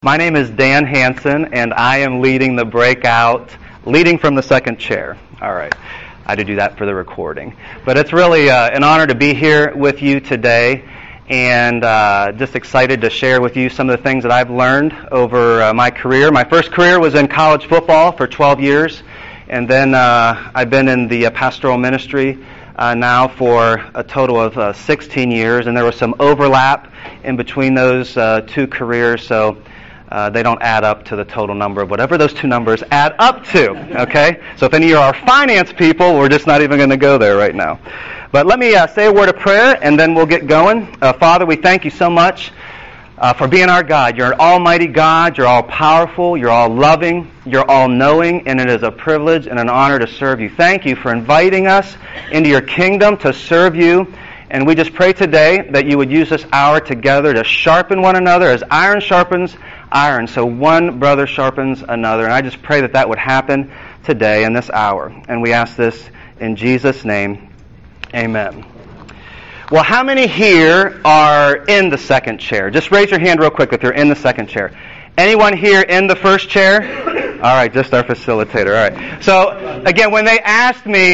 My name is Dan Hansen, and I am leading the breakout, leading from the second chair. All right. I had to do that for the recording. But it's really an honor to be here with you today, and just excited to share with you some of the things that I've learned over my career. My first career was in college football for 12 years, and then I've been in the pastoral ministry now for a total of 16 years, and there was some overlap in between those two careers, so they don't add up to the total number of whatever those two numbers add up to, okay? So if any of you are finance people, we're just not even going to go there right now. But let me say a word of prayer, and then we'll get going. Father, we thank you so much for being our God. You're an almighty God. You're all-powerful. You're all-loving. You're all-knowing, and it is a privilege and an honor to serve you. Thank you for inviting us into your kingdom to serve you. And we just pray today that you would use this hour together to sharpen one another as iron sharpens iron, so one brother sharpens another. And I just pray that that would happen today in this hour. And we ask this in Jesus' name. Amen. Well, how many here are in the second chair? Just raise your hand real quick if you're in the second chair. Anyone here in the first chair? All right, just our facilitator. All right. So, again, when they asked me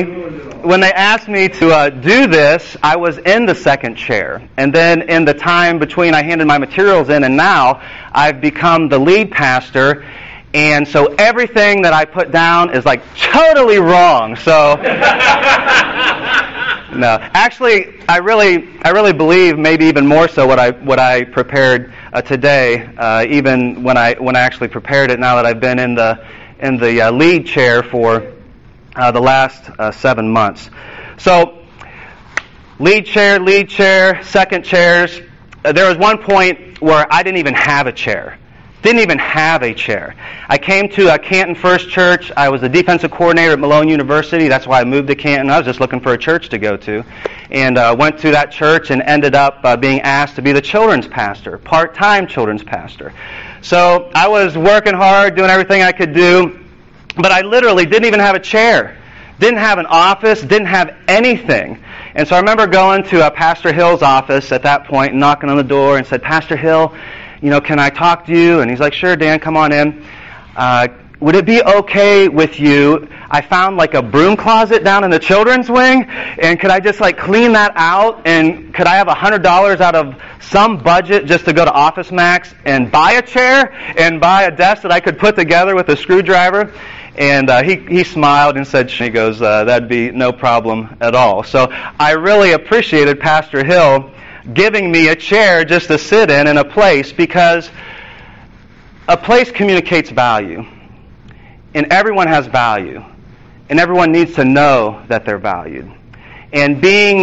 to do this, I was in the second chair. And then in the time between I handed my materials in and now, I've become the lead pastor. And so everything that I put down is like totally wrong. So, no. Actually, I really believe maybe even more so what I prepared today, even when I actually prepared it. Now that I've been in the lead chair for the last 7 months. So, lead chair, second chairs. There was one point where I didn't even have a chair. Didn't even have a chair. I came to Canton First Church. I was the defensive coordinator at Malone University. That's why I moved to Canton. I was just looking for a church to go to. And went to that church and ended up being asked to be the children's pastor, part-time children's pastor. So I was working hard, doing everything I could do, but I literally didn't even have a chair. Didn't have an office, didn't have anything. And so I remember going to Pastor Hill's office at that point, knocking on the door and said, "Pastor Hill, can I talk to you?" And he's like, "Sure, Dan, come on in. Would it be okay with you? I found like a broom closet down in the children's wing, and could I just clean that out? And could I have $100 out of some budget just to go to Office Max and buy a chair and buy a desk that I could put together with a screwdriver?" And he smiled and said, he goes, "That'd be no problem at all." So I really appreciated Pastor Hill giving me a chair just to sit in a place, because a place communicates value. And everyone has value. And everyone needs to know that they're valued. And being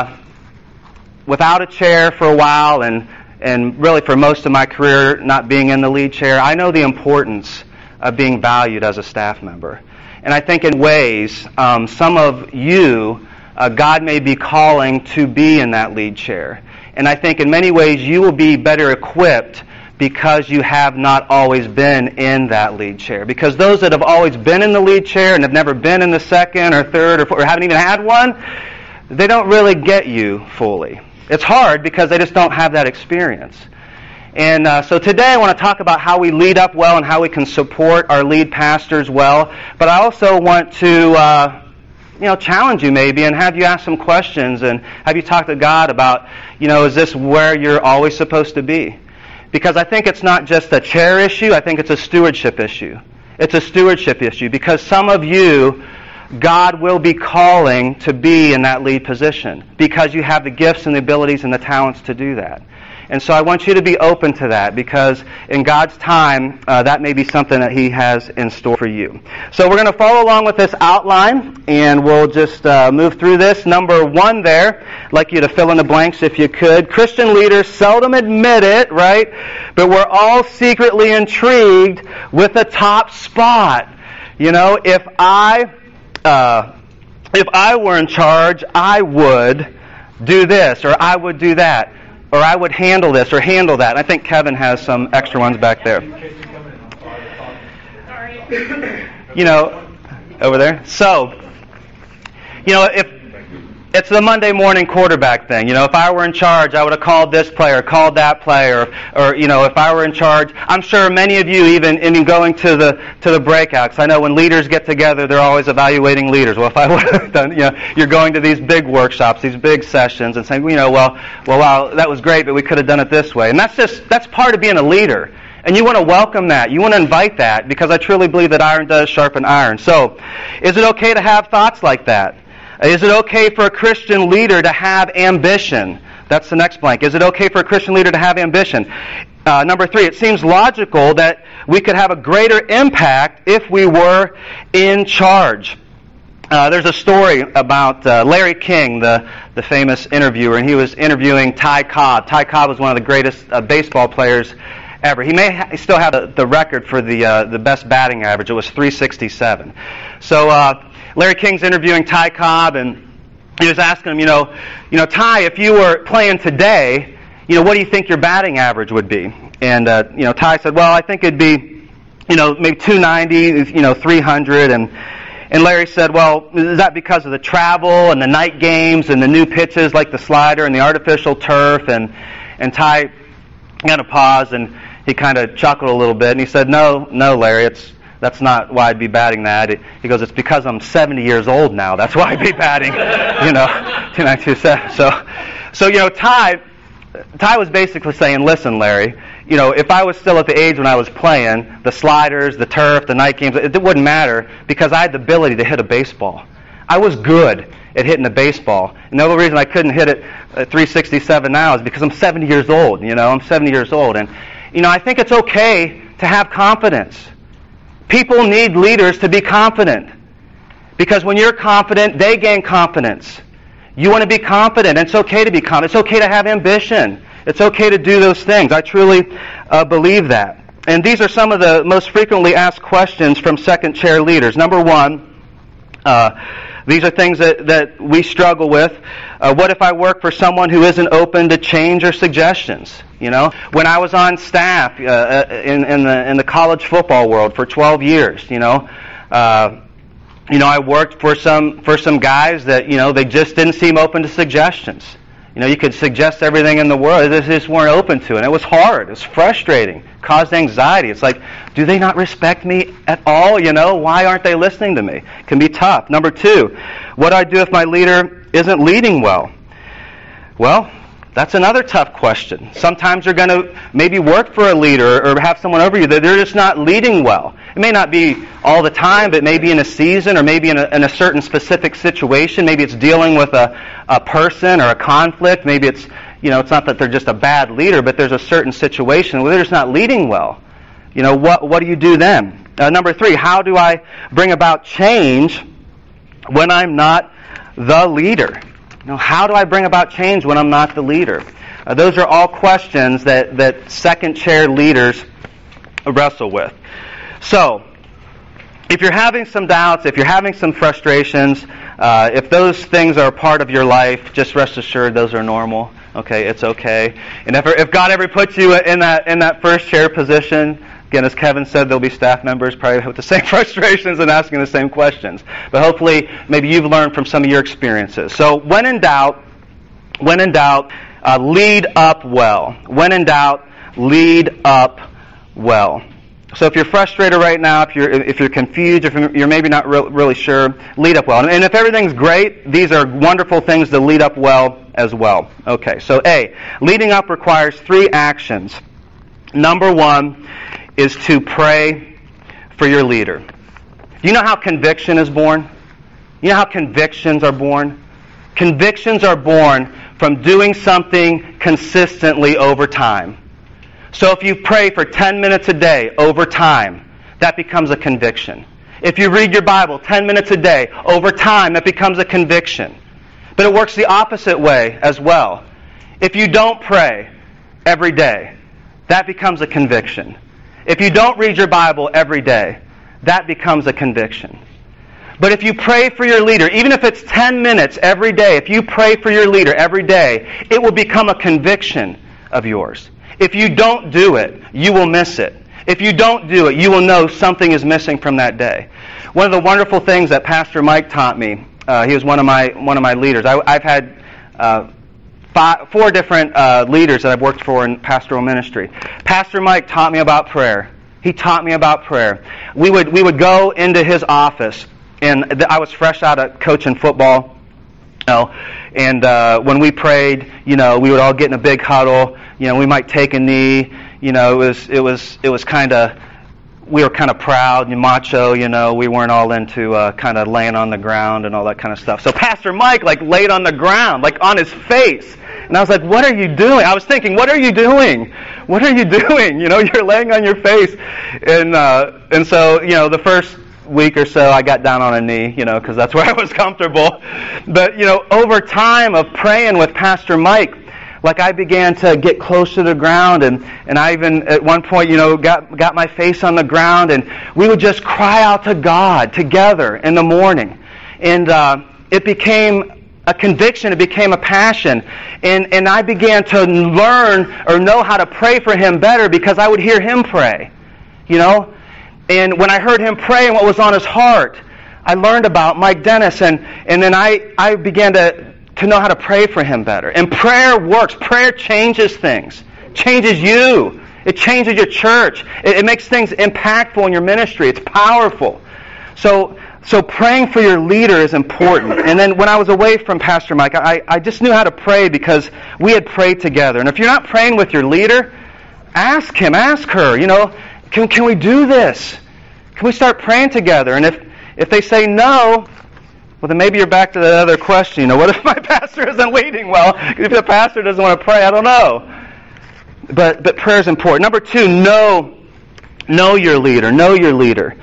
without a chair for a while, and really for most of my career not being in the lead chair, I know the importance of being valued as a staff member. And I think in ways, some of you, God may be calling to be in that lead chair. And I think in many ways you will be better equipped because you have not always been in that lead chair. Because those that have always been in the lead chair and have never been in the second or third or fourth, or haven't even had one, they don't really get you fully. It's hard because they just don't have that experience. And so today I want to talk about how we lead up well and how we can support our lead pastors well. But I also want to challenge you maybe and have you ask some questions and have you talk to God about, is this where you're always supposed to be? Because I think it's not just a chair issue, I think it's a stewardship issue. It's a stewardship issue because some of you, God will be calling to be in that lead position because you have the gifts and the abilities and the talents to do that. And so I want you to be open to that because in God's time, that may be something that He has in store for you. So we're going to follow along with this outline, and we'll just move through this. Number 1 there, I'd like you to fill in the blanks if you could. Christian leaders seldom admit it, right? But we're all secretly intrigued with the top spot. If I were in charge, I would do this, or I would do that. Or I would handle this or handle that. I think Kevin has some extra ones back there. Over there. So, it's the Monday morning quarterback thing. If I were in charge, I would have called this player, called that player, or if I were in charge, I'm sure many of you even going to the breakouts. I know when leaders get together, they're always evaluating leaders. Well, if I would have done, you're going to these big workshops, these big sessions, and saying, wow, that was great, but we could have done it this way. And that's part of being a leader. And you want to welcome that. You want to invite that, because I truly believe that iron does sharpen iron. So, is it okay to have thoughts like that? Is it okay for a Christian leader to have ambition? That's the next blank. Is it okay for a Christian leader to have ambition? Number 3, it seems logical that we could have a greater impact if we were in charge. There's a story about Larry King, the famous interviewer, and he was interviewing Ty Cobb. Ty Cobb was one of the greatest baseball players ever. He may still have the record for the best batting average. It was .367. So Larry King's interviewing Ty Cobb, and he was asking him, Ty, if you were playing today, what do you think your batting average would be? And Ty said, well, I think it'd be, maybe 290, 300, and Larry said, well, is that because of the travel and the night games and the new pitches like the slider and the artificial turf? And Ty kind of paused, and he kind of chuckled a little bit, and he said, no, Larry, that's not why I'd be batting that. He goes, it's because I'm 70 years old now. That's why I'd be batting, 292.7. So Ty was basically saying, listen, Larry, if I was still at the age when I was playing, the sliders, the turf, the night games, it wouldn't matter, because I had the ability to hit a baseball. I was good at hitting a baseball. And the only reason I couldn't hit it at .367 now is because I'm 70 years old. I'm 70 years old. And, I think it's okay to have confidence. People need leaders to be confident, because when you're confident, they gain confidence. You want to be confident, and it's okay to be confident. It's okay to have ambition. It's okay to do those things. I truly believe that. And these are some of the most frequently asked questions from second chair leaders. Number 1, these are things that we struggle with. What if I work for someone who isn't open to change or suggestions? When I was on staff in the college football world for 12 years, I worked for some guys that they just didn't seem open to suggestions. You could suggest everything in the world, they just weren't open to it. And it was hard. It was frustrating. Caused anxiety. It's like, do they not respect me at all? Why aren't they listening to me? It can be tough. Number 2, what do I do if my leader isn't leading well? Well, that's another tough question. Sometimes you're going to maybe work for a leader or have someone over you that they're just not leading well. It may not be all the time, but maybe in a season or maybe in a certain specific situation. Maybe it's dealing with a person or a conflict. Maybe it's, it's not that they're just a bad leader, but there's a certain situation where they're just not leading well. What do you do then? Number 3, how do I bring about change when I'm not the leader? How do I bring about change when I'm not the leader? Those are all questions that second chair leaders wrestle with. So, if you're having some doubts, if you're having some frustrations, if those things are a part of your life, just rest assured those are normal. Okay, it's okay. And if God ever puts you in that first chair position, again, as Kevin said, there'll be staff members probably with the same frustrations and asking the same questions. But hopefully, maybe you've learned from some of your experiences. So, when in doubt, lead up well. When in doubt, lead up well. So if you're frustrated right now, if you're confused, if you're maybe not really sure, lead up well. And if everything's great, these are wonderful things to lead up well as well. Okay, so A, leading up requires 3 actions. Number 1 is to pray for your leader. You know how conviction is born? You know how convictions are born? Convictions are born from doing something consistently over time. So if you pray for 10 minutes a day over time, that becomes a conviction. If you read your Bible 10 minutes a day over time, that becomes a conviction. But it works the opposite way as well. If you don't pray every day, that becomes a conviction. If you don't read your Bible every day, that becomes a conviction. But if you pray for your leader, even if it's 10 minutes every day, if you pray for your leader every day, it will become a conviction of yours. If you don't do it, you will miss it. If you don't do it, you will know something is missing from that day. One of the wonderful things that Pastor Mike taught me He was one of my leaders. I've had 4 different leaders that I've worked for in pastoral ministry. Pastor Mike taught me about prayer. He taught me about prayer. We would go into his office, and I was fresh out of coaching football, and when we prayed, we would all get in a big huddle. We might take a knee. It was kind of, we were kind of proud and macho. We weren't all into kind of laying on the ground and all that kind of stuff. So Pastor Mike laid on the ground, on his face. And I was like, what are you doing? I was thinking, what are you doing? What are you doing? You're laying on your face. And so, the first week or so, I got down on a knee, because that's where I was comfortable. But, over time of praying with Pastor Mike, I began to get close to the ground, and I even, at one point, got my face on the ground, and we would just cry out to God together in the morning. And it became a conviction, it became a passion, and I began to learn or know how to pray for him better because I would hear him pray, And when I heard him pray and what was on his heart, I learned about Mike Dennis, and then I began to know how to pray for him better. And prayer works. Prayer changes things. Changes you. It changes your church. It makes things impactful in your ministry. It's powerful. So praying for your leader is important. And then when I was away from Pastor Mike, I just knew how to pray because we had prayed together. And if you're not praying with your leader, ask him, ask her, can we do this? Can we start praying together? And if they say no, well, then maybe you're back to that other question. What if my pastor isn't leading well? If the pastor doesn't want to pray, I don't know. But prayer is important. Number 2, know your leader. Know your leader.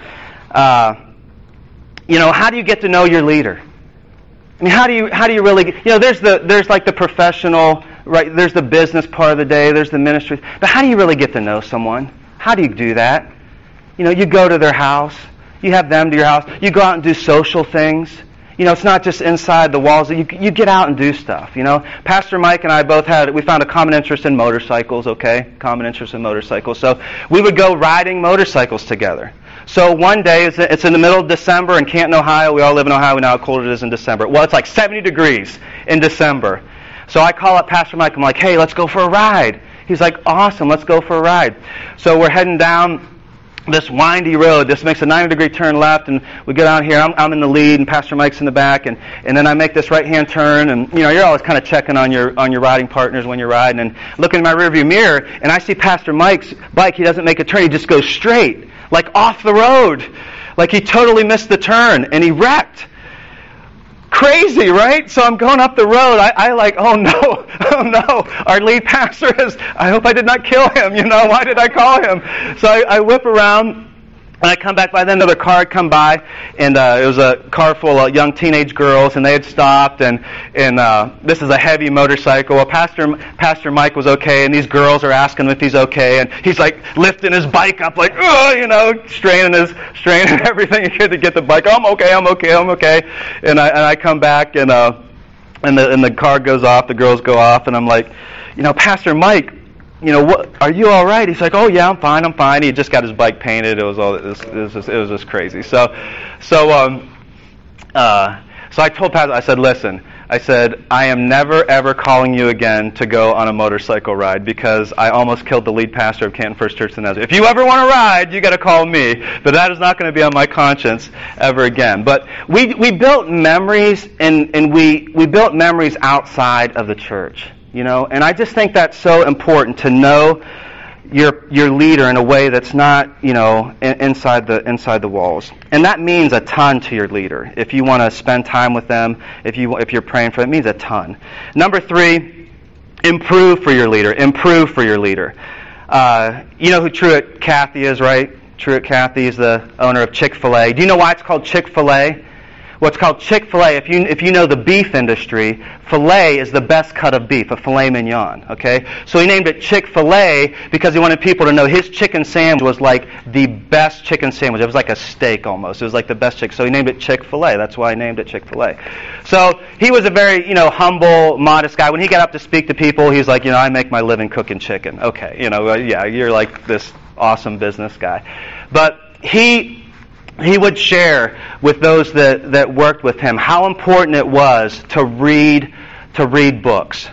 How do you get to know your leader? I mean, how do you really there's the professional, right? There's the business part of the day. There's the ministry. But how do you really get to know someone? How do you do that? You go to their house. You have them to your house. You go out and do social things. It's not just inside the walls. You get out and do stuff, Pastor Mike and I both we found a common interest in motorcycles, okay? Common interest in motorcycles. So we would go riding motorcycles together. So one day, it's in the middle of December in Canton, Ohio. We all live in Ohio. We know how cold it is in December. Well, it's 70 degrees in December. So I call up Pastor Mike. I'm like, hey, let's go for a ride. He's like, awesome, let's go for a ride. So we're heading down this windy road. This makes a 90-degree turn left, and we go down here. I'm in the lead, and Pastor Mike's in the back, and then I make this right-hand turn, and you're always kind of checking on your riding partners when you're riding, and looking in my rearview mirror, and I see Pastor Mike's bike. He doesn't make a turn. He just goes straight, off the road, he totally missed the turn, and he wrecked. Crazy, right? So I'm going up the road. Oh no, our lead pastor I hope I did not kill him, why did I call him? So I whip around, and I come back. By then another car had come by, and it was a car full of young teenage girls, and they had stopped, and this is a heavy motorcycle. Well, Pastor Mike was okay, and these girls are asking him if he's okay, and he's lifting his bike up, straining everything he could to get the bike. I'm okay. And I come back, and the car goes off, the girls go off, and I'm like, Pastor Mike, what, are you all right? He's like, oh yeah, I'm fine. He just got his bike painted. It was just crazy. So I told Pastor, I said, listen, I am never ever calling you again to go on a motorcycle ride because I almost killed the lead pastor of Canton First Church in Nazareth. If you ever want to ride, you got to call me. But that is not going to be on my conscience ever again. But we built memories, and we built memories outside of the church. And I just think that's so important to know your leader in a way that's not, inside the walls. And that means a ton to your leader. If you want to spend time with them, if you're praying for them, it means a ton. Number 3, improve for your leader. Improve for your leader. You know who Truett Cathy is, right? Truett Cathy is the owner of Chick-fil-A. Do you know why it's called Chick-fil-A? Well, it's called Chick-fil-A. If you know the beef industry, filet is the best cut of beef, a filet mignon, okay? So he named it Chick-fil-A because he wanted people to know his chicken sandwich was the best chicken sandwich. It was like a steak almost. It was the best chicken. So he named it Chick-fil-A. That's why he named it Chick-fil-A. So he was a very, humble, modest guy. When he got up to speak to people, he's like, I make my living cooking chicken. Okay, yeah, you're this awesome business guy. But he he would share with those that worked with him how important it was to read books.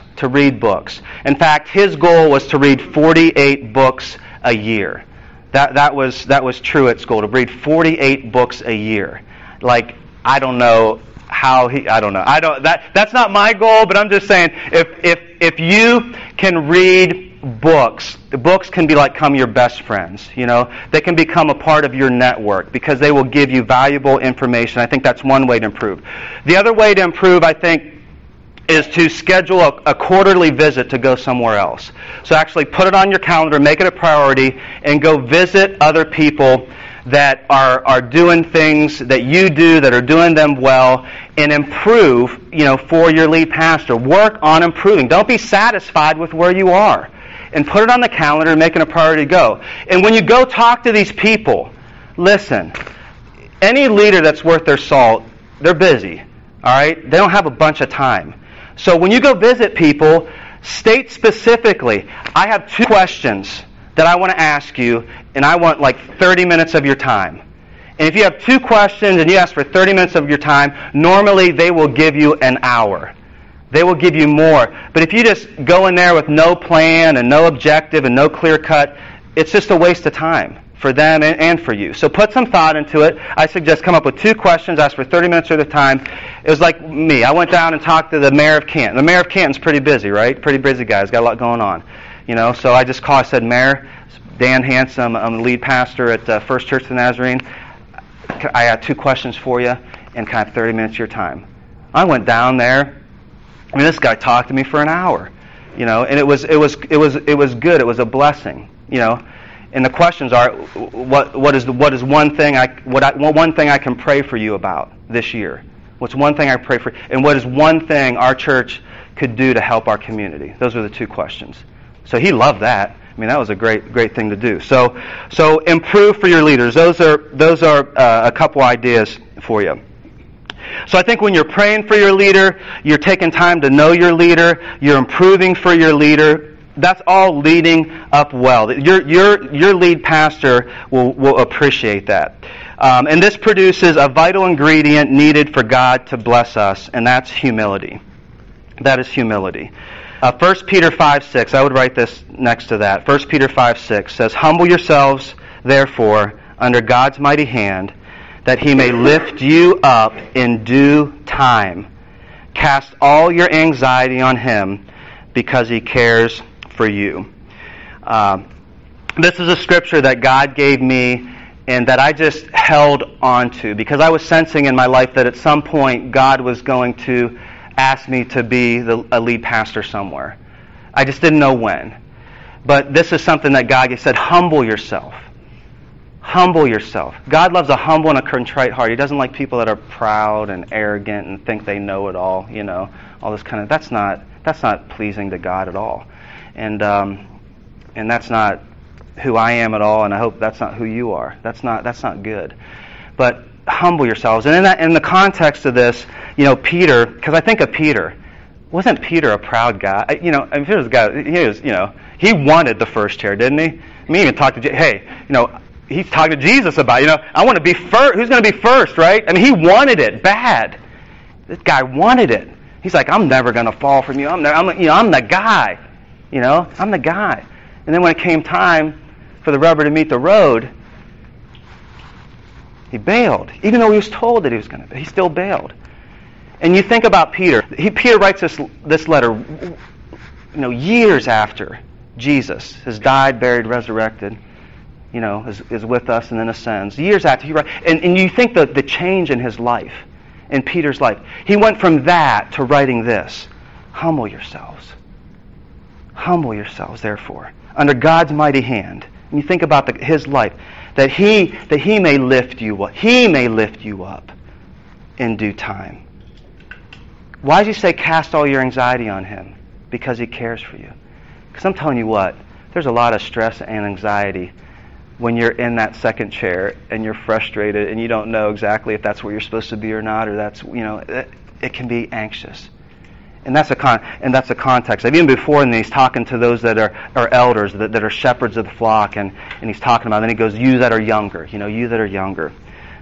In fact, his goal was to read 48 books a year. That was true at school, to read 48 books a year. Like, I don't know how that's not my goal, but I'm just saying, if you can read books, the books can become your best friends. They can become a part of your network because they will give you valuable information. I think that's one way to improve. The other way to improve, I think, is to schedule a quarterly visit to go somewhere else. So actually put it on your calendar, make it a priority, and go visit other people that are doing things that you do, that are doing them well, and improve, for your lead pastor. Work on improving. Don't be satisfied with where you are. And put it on the calendar and make it a priority to go. And when you go talk to these people, listen, any leader that's worth their salt, they're busy, all right? They don't have a bunch of time. So when you go visit people, state specifically, I have 2 questions that I want to ask you, and I want 30 minutes of your time. And if you have 2 questions and you ask for 30 minutes of your time, normally they will give you an hour. They will give you more. But if you just go in there with no plan and no objective and no clear cut, it's just a waste of time for them and for you. So put some thought into it. I suggest come up with 2 questions, ask for 30 minutes of the time. It was like me. I went down and talked to the mayor of Canton. The mayor of Canton's pretty busy, right? Pretty busy guy. He's got a lot going on. So I just called. I said, Mayor, Dan Hanson, I'm the lead pastor at First Church of the Nazarene. I got 2 questions for you and kind of 30 minutes of your time. I went down there. This guy talked to me for an hour, and it was good. It was a blessing, And the questions are, what is one thing I can pray for you about this year? What's one thing I pray for, and what is one thing our church could do to help our community? Those are the 2 questions. So he loved that. That was a great thing to do. So improve for your leaders. Those are a couple ideas for you. So I think when you're praying for your leader, you're taking time to know your leader, you're improving for your leader. That's all leading up well. Your lead pastor will appreciate that. And this produces a vital ingredient needed for God to bless us, and that's humility. That is humility. 1 Peter 5:6, I would write this next to that. 1 Peter 5:6 says, "Humble yourselves, therefore, under God's mighty hand, that he may lift you up in due time. Cast all your anxiety on him, because he cares for you." This is a scripture that God gave me and that I just held on to, because I was sensing in my life that at some point God was going to ask me to be a lead pastor somewhere. I just didn't know when. But this is something that God said, humble yourself. Humble yourself. God loves a humble and a contrite heart. He doesn't like people that are proud and arrogant and think they know it all, all this kind of, that's not pleasing to God at all. And that's not who I am at all, and I hope that's not who you are. That's not good. But humble yourselves. And in the context of this, Peter, because I think of Peter, wasn't Peter a proud guy? If it was a guy, he wanted the first chair, didn't he? He even talked to, he's talking to Jesus about, I want to be first. Who's going to be first, right? He wanted it bad. This guy wanted it. He's like, I'm never going to fall from you. I'm the guy. I'm the guy. And then when it came time for the rubber to meet the road, he bailed. Even though he was told that he was going to, he still bailed. And you think about Peter. Peter writes this letter, years after Jesus has died, buried, resurrected, is with us and then ascends. Years after he writes, and you think the change in his life, in Peter's life. He went from that to writing this: humble yourselves. Humble yourselves, therefore, under God's mighty hand. And you think about his life, that he may lift you up. He may lift you up in due time. Why does he say cast all your anxiety on him? Because he cares for you. Because I'm telling you what, there's a lot of stress and anxiety when you're in that second chair and you're frustrated and you don't know exactly if that's where you're supposed to be or not, or that's, it can be anxious. And that's a context. Even before, and he's talking to those that are elders, that are shepherds of the flock, and he's talking about, then he goes, you that are younger, you that are younger.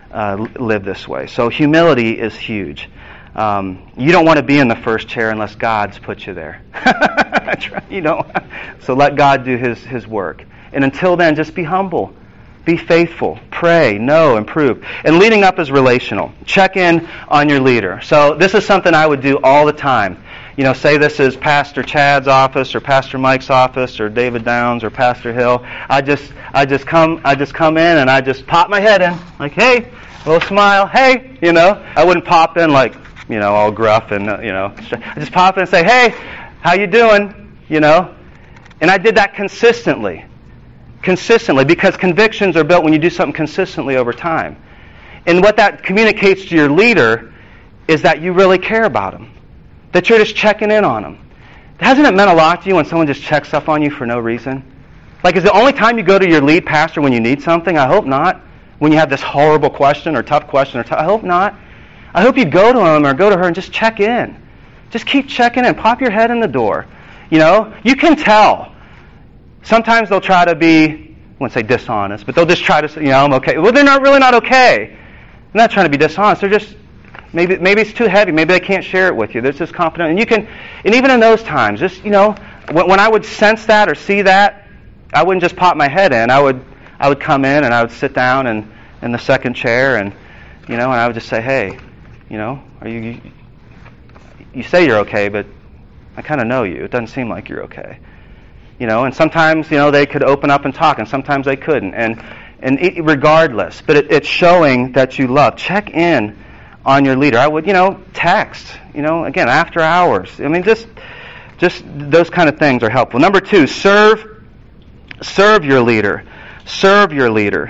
live this way. So humility is huge. You don't want to be in the first chair unless God's put you there. You know, so let God do His work. And until then, just be humble. Be faithful. Pray. Know. Improve. And leading up is relational. Check in on your leader. So this is something I would do all the time. You know, say this is Pastor Chad's office or Pastor Mike's office or David Downs or Pastor Hill. I just come in and I just pop my head in like, hey, a little smile, hey, you know. I wouldn't pop in like, you know, all gruff and you know. I just pop in and say, hey, how you doing? You know. And I did that consistently, because convictions are built when you do something consistently over time. And what that communicates to your leader is that you really care about them. That you're just checking in on them. Hasn't it meant a lot to you when someone just checks up on you for no reason? Like, is the only time you go to your lead pastor when you need something? I hope not. When you have this horrible question or tough question, I hope not. I hope you go to him or go to her and just check in. Just keep checking in. Pop your head in the door. You know, you can tell. Sometimes they'll try to be, I wouldn't say dishonest, but they'll just try to say, you know, I'm okay. Well, they're not really not okay. They're not trying to be dishonest. They're just, maybe it's too heavy. Maybe they can't share it with you. They're just confident. And you can, and even in those times, just, you know, when I would sense that or see that, I wouldn't just pop my head in. I would come in and I would sit down in the second chair and, you know, and I would just say, hey, you know, are you say you're okay, but I kind of know you. It doesn't seem like you're okay. You know, and sometimes, you know, they could open up and talk, and sometimes they couldn't. And regardless, but it's showing that you love. Check in on your leader. I would, you know, text, you know, again, after hours. I mean, just those kind of things are helpful. Number 2, serve your leader. Serve your leader.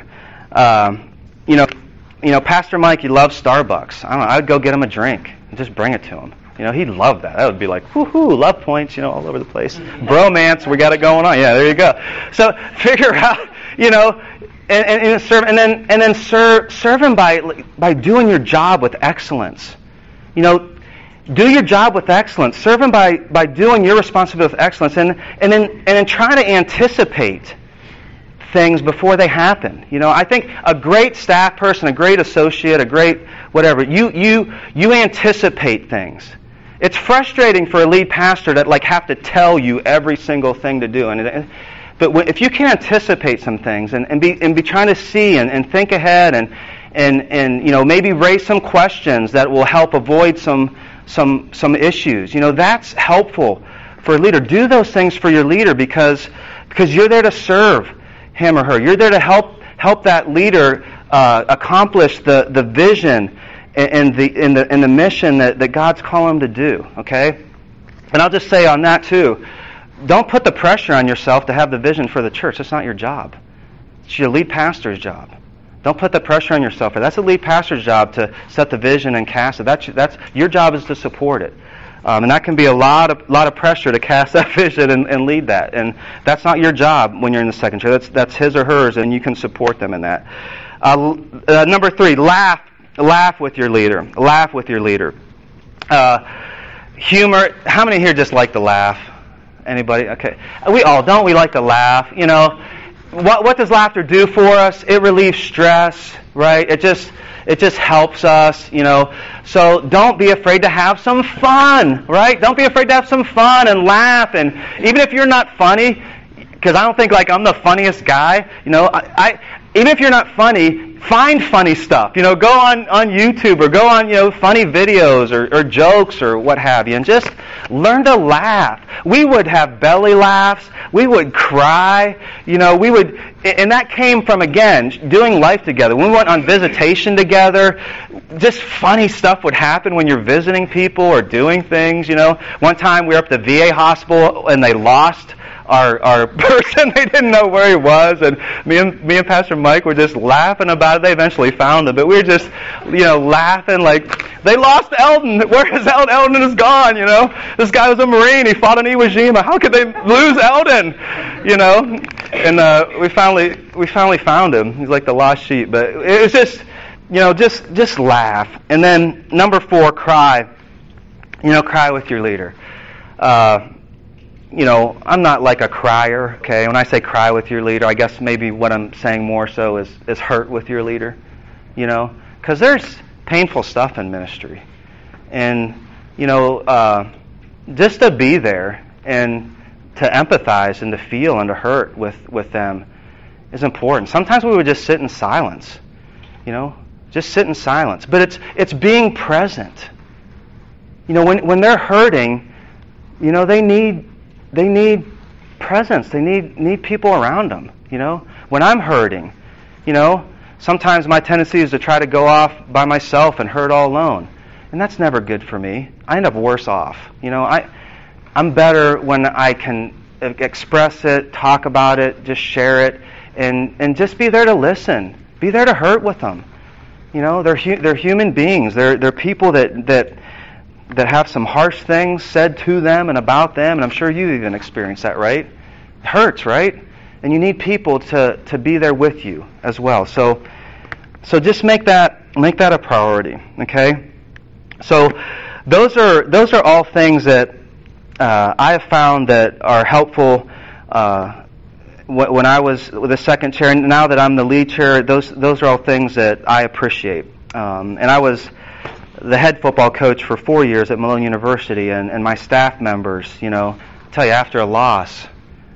You know, Pastor Mike, he loves Starbucks. I don't know, I would go get him a drink and just bring it to him. You know, he'd love that. That would be like, woohoo, love points, you know, all over the place. Bromance, we got it going on. Yeah, there you go. So figure out, you know, and serve, and then serve him by doing your job with excellence. You know, do your job with excellence. Serve him by doing your responsibility with excellence, and then try to anticipate things before they happen. You know, I think a great staff person, a great associate, a great whatever, you anticipate things. It's frustrating for a lead pastor to like have to tell you every single thing to do, but if you can anticipate some things and be trying to see and think ahead and you know, maybe raise some questions that will help avoid some issues. You know, that's helpful for a leader. Do those things for your leader because you're there to serve him or her. You're there to help that leader accomplish the vision and the mission that God's calling them to do. Okay, and I'll just say on that too, don't put the pressure on yourself to have the vision for the church. That's not your job. It's your lead pastor's job. Don't put the pressure on yourself. That's the lead pastor's job to set the vision and cast it. That's your job is to support it. And that can be a lot of pressure to cast that vision and lead that. And that's not your job when you're in the second chair. That's his or hers, and you can support them in that. Number 3, laugh with your leader. Laugh with your leader. Humor. How many here just like to laugh? Anybody? Okay. We all don't. We like to laugh. You know, what does laughter do for us? It relieves stress, right? It just helps us, you know. So don't be afraid to have some fun, right? Don't be afraid to have some fun and laugh. And even if you're not funny, because I don't think like I'm the funniest guy, you know, even if you're not funny, find funny stuff. You know, go on YouTube or go on, you know, funny videos or jokes or what have you, and just learn to laugh. We would have belly laughs. We would cry. You know, and that came from, again, doing life together. When we went on visitation together, just funny stuff would happen when you're visiting people or doing things, you know. One time we were up at the VA hospital and they lost our person. They didn't know where he was, and me and Pastor Mike were just laughing about it. They eventually found him, but we were just, you know, laughing like, they lost Eldon. Where is Eldon? Eldon is gone, you know. This guy was a Marine. He fought in Iwo Jima. How could they lose Eldon? You know, and we finally found him. He's like the lost sheep. But it was just, you know, just laugh. And then number 4, cry. You know, cry with your leader. You know, I'm not like a crier, okay? When I say cry with your leader, I guess maybe what I'm saying more so is hurt with your leader, you know? Because there's painful stuff in ministry. And, just to be there and to empathize and to feel and to hurt with them is important. Sometimes we would just sit in silence, just sit in silence. But it's being present. When they're hurting, they need presence. They need people around them. When I'm hurting, sometimes my tendency is to try to go off by myself and hurt all alone, and that's never good for me. I end up worse off. I'm better when I can express it, talk about it, just share it, and just be there to listen. Be there to hurt with them. They're human beings. They're people that have some harsh things said to them and about them, and I'm sure you even experienced that, right? It hurts, right? And you need people to be there with you as well. So just make that a priority, okay? So those are all things that I have found that are helpful. When I was the second chair, and now that I'm the lead chair, those are all things that I appreciate. And I was the head football coach for 4 years at Malone University, and my staff members, I tell you, after a loss,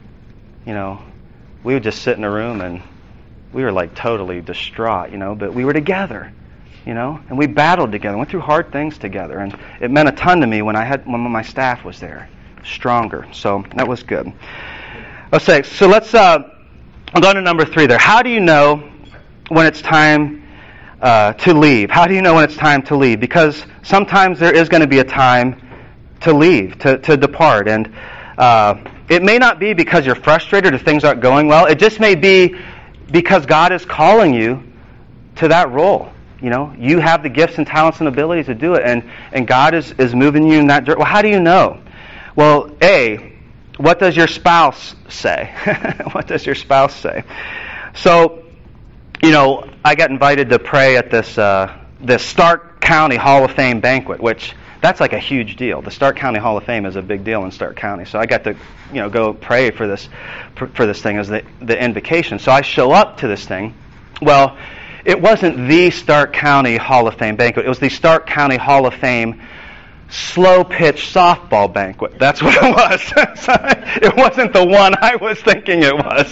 we would just sit in a room and we were like totally distraught, but we were together, and we battled together, went through hard things together, and it meant a ton to me when my staff was there, stronger. So that was good. Okay, so let's I'll go to number 3 there. How do you know when it's time to leave? How do you know when it's time to leave? Because sometimes there is going to be a time to leave, to depart, and it may not be because you're frustrated or things aren't going well. It just may be because God is calling you to that role. You have the gifts and talents and abilities to do it, and God is moving you in that direction. Well, how do you know? Well, what does your spouse say? What does your spouse say? So, I got invited to pray at this Stark County Hall of Fame banquet, which that's like a huge deal. The Stark County Hall of Fame is a big deal in Stark County. So I got to, go pray for this thing as the invocation. So I show up to this thing. Well, it wasn't the Stark County Hall of Fame banquet. It was the Stark County Hall of Fame slow pitch softball banquet. That's what it was. It wasn't the one I was thinking it was.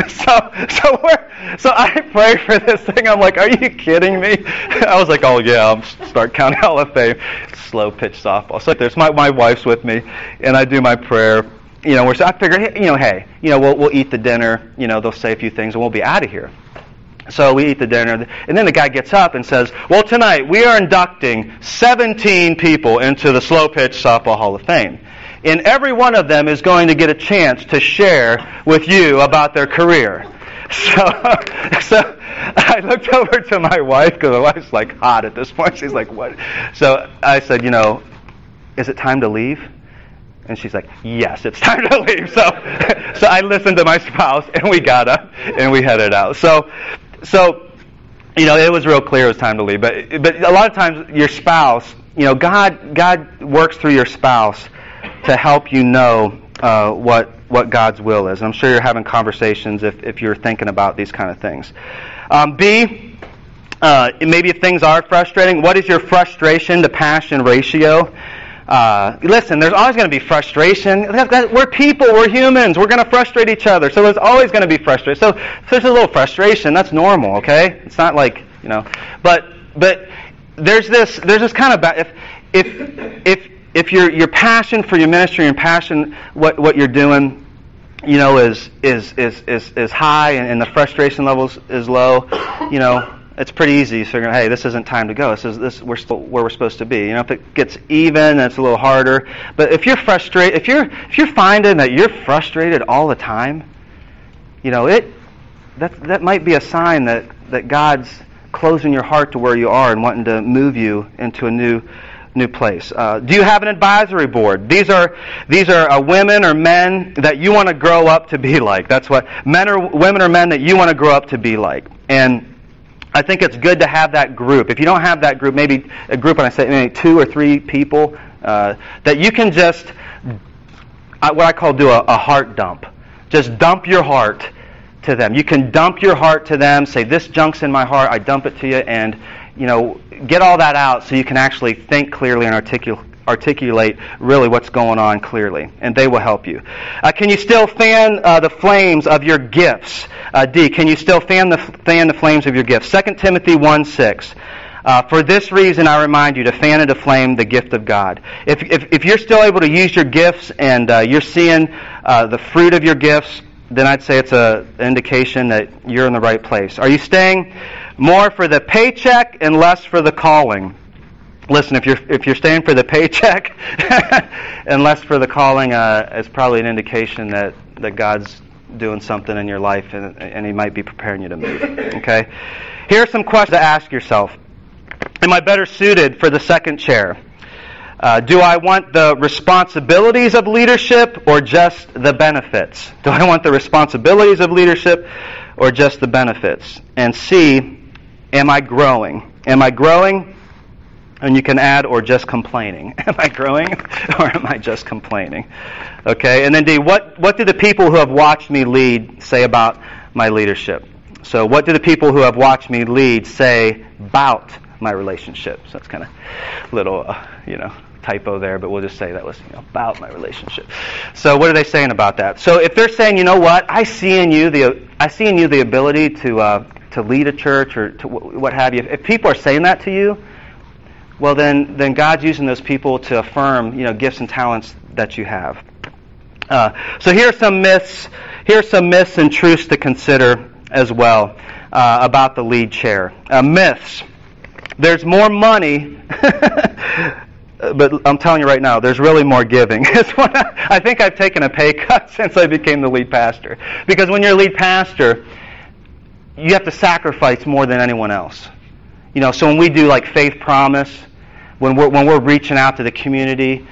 So I pray for this thing. I'm like, are you kidding me? I was like, oh yeah, I'm Stark County Hall of Fame slow pitch softball. So there's my wife's with me, and I do my prayer. So I figured, hey, we'll eat the dinner. They'll say a few things, and we'll be out of here. So we eat the dinner, and then the guy gets up and says, well, tonight we are inducting 17 people into the Slow Pitch Softball Hall of Fame. And every one of them is going to get a chance to share with you about their career. So I looked over to my wife, because my wife's like hot at this point. She's like, what? So I said, is it time to leave? And she's like, yes, it's time to leave. So I listened to my spouse, and we got up, and we headed out. So it was real clear it was time to leave. But a lot of times your spouse, God works through your spouse to help you know what God's will is. And I'm sure you're having conversations if you're thinking about these kind of things. B, maybe if things are frustrating, what is your frustration to passion ratio? Listen, there's always going to be frustration. We're people, we're humans, we're going to frustrate each other, so there's always going to be frustration. So if there's a little frustration, that's normal, okay? It's not like, but there's this kind of, if your passion for your ministry and passion what you're doing, is high and the frustration levels is low, it's pretty easy. So, hey, this isn't time to go. We're still where we're supposed to be. If it gets even, it's a little harder. But if you're frustrated, if you're finding that you're frustrated all the time, that might be a sign that God's closing your heart to where you are and wanting to move you into a new place. Do you have an advisory board? These are women or men that you want to grow up to be like. That's what women or men that you want to grow up to be like. And I think it's good to have that group. If you don't have that group, maybe a group, and I say maybe 2 or 3 people, that you can just, what I call do a heart dump. Just dump your heart to them. You can dump your heart to them, say, this junk's in my heart, I dump it to you, and get all that out so you can actually think clearly and articulate really what's going on clearly, and they will help you. Can you still fan the flames of your gifts? D, can you still fan the flames of your gifts? 2 Timothy 1:6. For this reason, I remind you to fan into flame the gift of God. If you're still able to use your gifts and you're seeing the fruit of your gifts, then I'd say it's an indication that you're in the right place. Are you staying more for the paycheck and less for the calling? Listen, if you're staying for the paycheck and less for the calling, it's probably an indication that God's doing something in your life and He might be preparing you to move. Okay? Here are some questions to ask yourself. Am I better suited for the second chair? Do I want the responsibilities of leadership or just the benefits? Do I want the responsibilities of leadership or just the benefits? And C, am I growing? Am I growing? And you can add, or just complaining. Am I growing or am I just complaining? Okay, and then D, what do the people who have watched me lead say about my leadership? So what do the people who have watched me lead say about my relationship? So that's kind of a little, typo there, but we'll just say that was about my relationship. So what are they saying about that? So if they're saying, you know what, I see in you the ability to lead a church or to what have you. If people are saying that to you, well then God's using those people to affirm gifts and talents that you have. So here are some myths. Here are some myths and truths to consider as well about the lead chair. Myths. There's more money, but I'm telling you right now, there's really more giving. I think I've taken a pay cut since I became the lead pastor. Because when you're a lead pastor, you have to sacrifice more than anyone else. So when we do like Faith Promise, when we're reaching out to the community,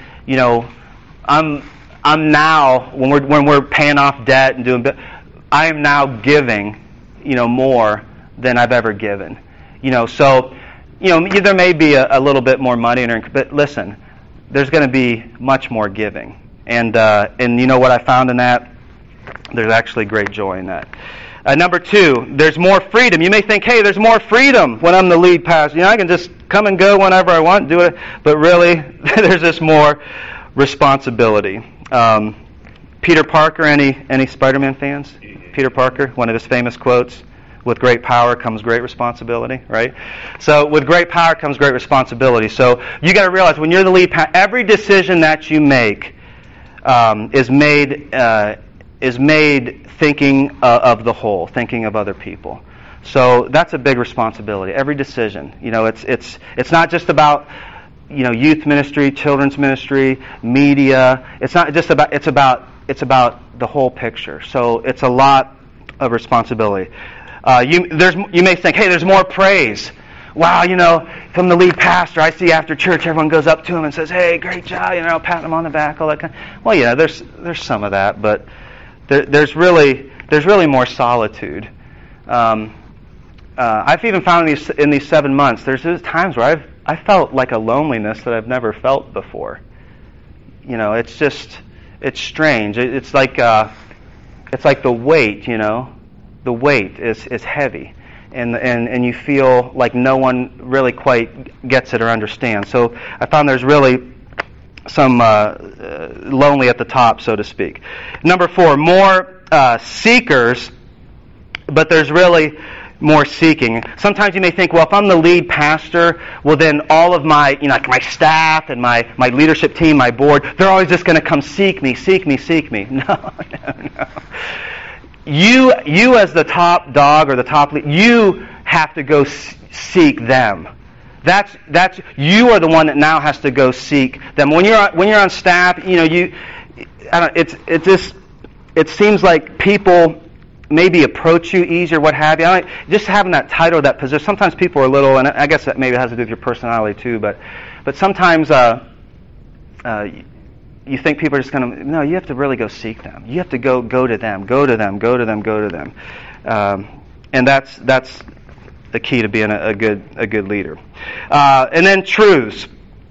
I'm now when we're paying off debt and doing, I am now giving, more than I've ever given. So. There may be a little bit more money in it, but listen, there's going to be much more giving. And you know what I found in that? There's actually great joy in that. Number 2, there's more freedom. You may think, hey, there's more freedom when I'm the lead pastor. I can just come and go whenever I want, do it. But really, there's just more responsibility. Peter Parker, any Spider-Man fans? Peter Parker, one of his famous quotes. With great power comes great responsibility, right? So with great power comes great responsibility. So you got to realize when you're the lead pastor, every decision that you make is made thinking of the whole, thinking of other people. So that's a big responsibility. Every decision, it's not just about youth ministry, children's ministry, media. It's not just about it's about the whole picture. So it's a lot of responsibility. You may think, hey, there's more praise. Wow, from the lead pastor, I see after church everyone goes up to him and says, hey, great job, patting him on the back, all that kind of. Well, yeah, there's some of that, but there's really more solitude. I've even found in these 7 months, there's times where I felt like a loneliness that I've never felt before. It's strange. It's like the weight, The weight is heavy, and you feel like no one really quite gets it or understands. So I found there's really some lonely at the top, so to speak. Number 4, more seekers, but there's really more seeking. Sometimes you may think, well, if I'm the lead pastor, well then all of my my staff and my leadership team, my board, they're always just going to come seek me. No. You as the top dog or the top lead, you have to go seek them. That's you are the one that now has to go seek them. When you're on staff, it seems like people maybe approach you easier, what have you. Just having that title, that position. Sometimes people are a little, and I guess that maybe has to do with your personality too. But sometimes you think people are just going to, no, you have to really go seek them. You have to go to them, go to them. And that's the key to being a good leader. And then truths.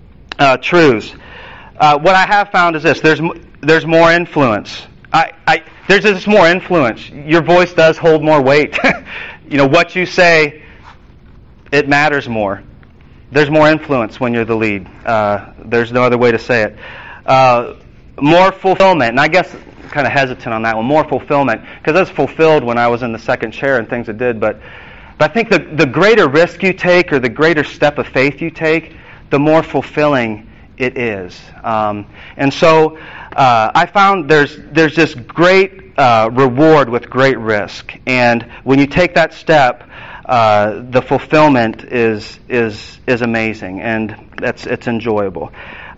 What I have found is this: there's more influence. There's just more influence. Your voice does hold more weight. What you say it matters more. There's more influence when you're the lead. There's no other way to say it. More fulfillment, and I guess I'm kind of hesitant on that one. More fulfillment, because I was fulfilled when I was in the second chair and things I did. But I think the greater risk you take, or the greater step of faith you take, the more fulfilling it is. And so I found there's this great reward with great risk, and when you take that step, the fulfillment is amazing, and it's enjoyable.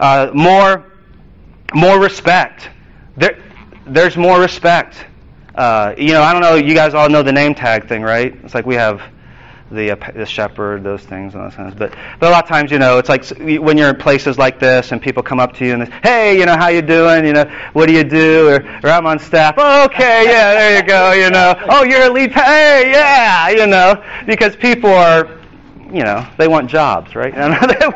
More respect. There's more respect. I don't know. You guys all know the name tag thing, right? It's like we have the shepherd, those things, and those things. But a lot of times, it's like when you're in places like this, and people come up to you and they say, "Hey, how you doing? What do you do?" Or I'm on staff. Oh, okay, yeah, there you go. Oh, you're a lead. Hey, yeah, because people are. They want jobs, right? They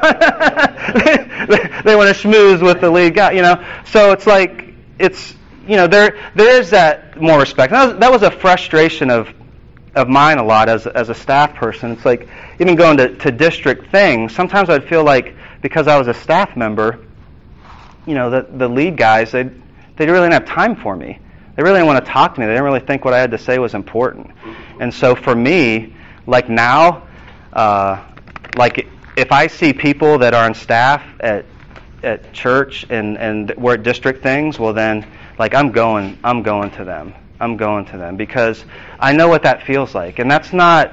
want to schmooze with the lead guy, So it's like, there is that more respect. That was a frustration of mine a lot as a staff person. It's like, even going to district things, sometimes I'd feel like, because I was a staff member, the lead guys, they really didn't have time for me. They really didn't want to talk to me. They didn't really think what I had to say was important. And so for me, like now, like if I see people that are on staff at church and we're at district things, well then, like I'm going to them. I'm going to them because I know what that feels like, and that's not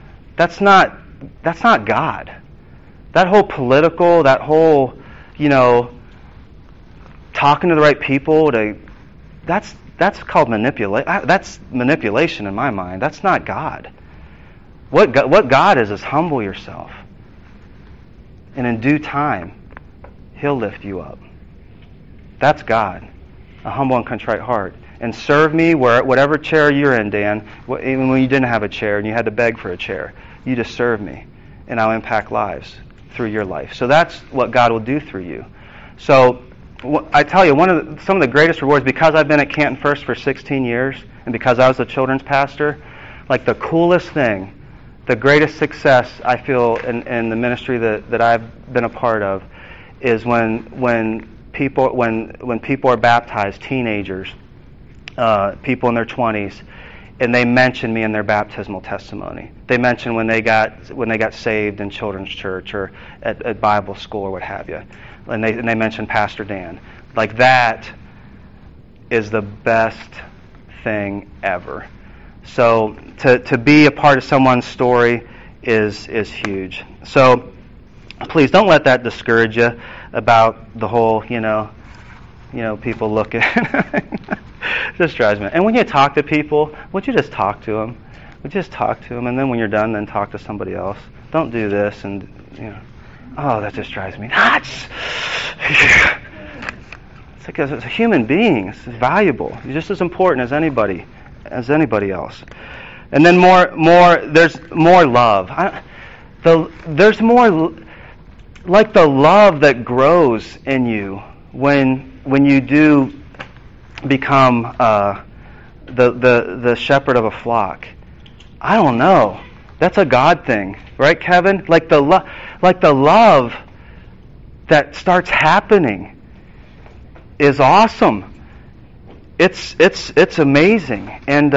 God. That whole political, that whole talking to the right people, that's called manipulate. That's manipulation in my mind. That's not God. What God is humble yourself, and in due time, He'll lift you up. That's God, a humble and contrite heart. And serve me whatever chair you're in, Dan, even when you didn't have a chair and you had to beg for a chair. You just serve me, and I'll impact lives through your life. So that's what God will do through you. So I tell you, some of the greatest rewards, because I've been at Canton First for 16 years, and because I was the children's pastor, like the coolest thing, the greatest success I feel in the ministry that I've been a part of is when people are baptized, teenagers, people in their 20s, and they mention me in their baptismal testimony. They mention when they got saved in children's church or at Bible school or what have you, and they mention Pastor Dan. Like that is the best thing ever. So to be a part of someone's story is huge. So please don't let that discourage you about the whole people looking. It just drives me. And when you talk to people, would you just talk to them? Would you just talk to them, and then when you're done, then talk to somebody else. Don't do this, and oh, that just drives me nuts. It's like as a human being, it's valuable. You're just as important as anybody else. And then there's more love. There's more, like the love that grows in you when you do become the shepherd of a flock. I don't know. That's a God thing, right, Kevin? Like the love that starts happening is awesome. It's amazing, and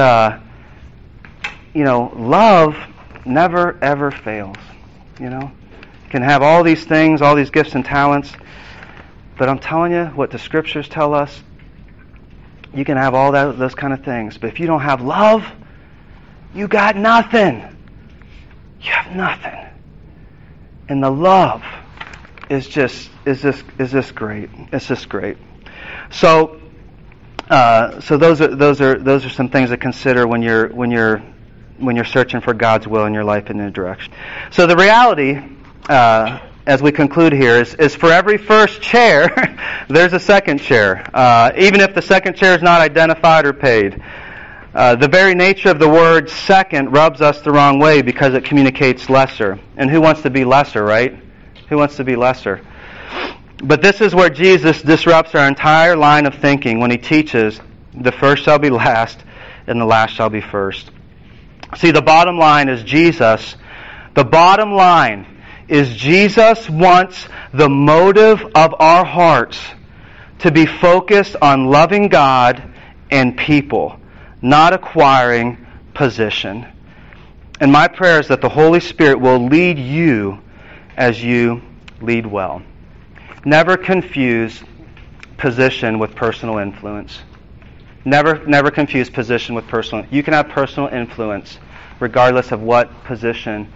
love never ever fails. You can have all these things, all these gifts and talents, but I'm telling you, what the scriptures tell us, you can have all those kind of things, but if you don't have love, you got nothing. You have nothing. And the love is just great. It's just great. So those are some things to consider when you're searching for God's will in your life and in a direction. So the reality, as we conclude here, is for every first chair, there's a second chair, even if the second chair is not identified or paid. The very nature of the word second rubs us the wrong way because it communicates lesser. And who wants to be lesser, right? Who wants to be lesser? But this is where Jesus disrupts our entire line of thinking when He teaches, the first shall be last, and the last shall be first. See, the bottom line is Jesus The bottom line is Jesus wants the motive of our hearts to be focused on loving God and people, not acquiring position. And my prayer is that the Holy Spirit will lead you as you lead well. Never confuse position with personal influence. Never confuse position with personal. You can have personal influence regardless of what position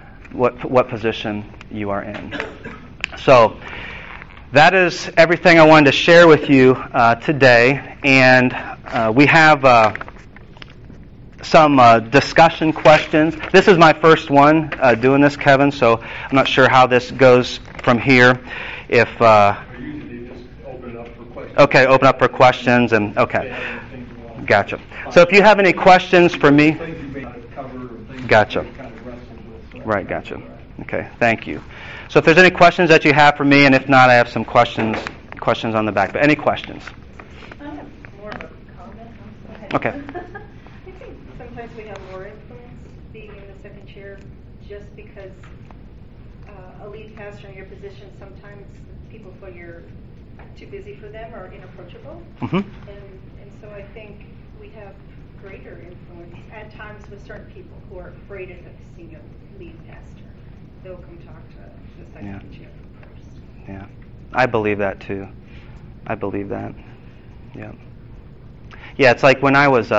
you are in. So that is everything I wanted to share with you today, and we have some discussion questions. This is my first one doing this, Kevin, so I'm not sure how this goes from here. If usually just open it up for questions. Okay, open up for questions, and okay, gotcha. So if you have any questions for me, gotcha. Right, gotcha. Okay, thank you. So if there's any questions that you have for me, and if not, I have some questions on the back. But any questions? I have more of a comment. Okay. I think sometimes we have more influence being in the second chair just because a lead pastor in your position, sometimes people feel you're too busy for them or inapproachable. Mm-hmm. And so I think we have greater influence at times with certain people who are afraid of seeing a lead pastor. They'll come talk to the second chair first. Yeah. I believe that too. I believe that. Yeah. Yeah, it's like when I was